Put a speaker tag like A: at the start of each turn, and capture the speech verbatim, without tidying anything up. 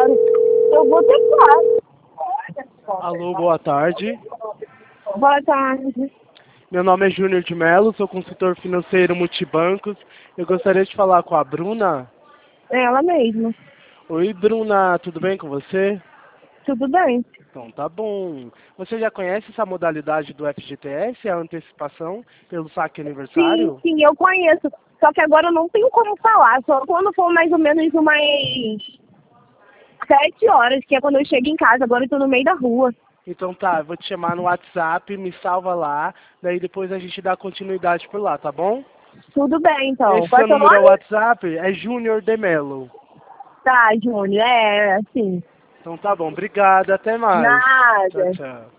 A: agora. Eu vou tentar.
B: Alô, boa tarde.
A: Boa tarde.
B: Meu nome é Júnior de Mello, sou consultor financeiro multibancos. Eu gostaria de falar com a Bruna.
A: É ela mesma.
B: Oi, Bruna, tudo bem com você?
A: Tudo bem?
B: Então tá bom. Você já conhece essa modalidade do F G T S, a antecipação pelo saque
A: Sim,
B: aniversário?
A: sim, eu conheço. Só que agora eu não tenho como falar. Só quando for mais ou menos umas sete horas, que é quando eu chego em casa. Agora eu tô no meio da rua.
B: Então tá, eu vou te chamar no WhatsApp, me salva lá, daí depois a gente dá continuidade por lá, tá bom?
A: Tudo bem, então.
B: Esse
A: Qual é
B: seu
A: o seu
B: número é o
A: nome?
B: WhatsApp? É Júnior de Mello.
A: Tá, Júnior. É, sim.
B: Então tá bom, obrigado, até mais. Tchau,
A: Nada.
B: tchau.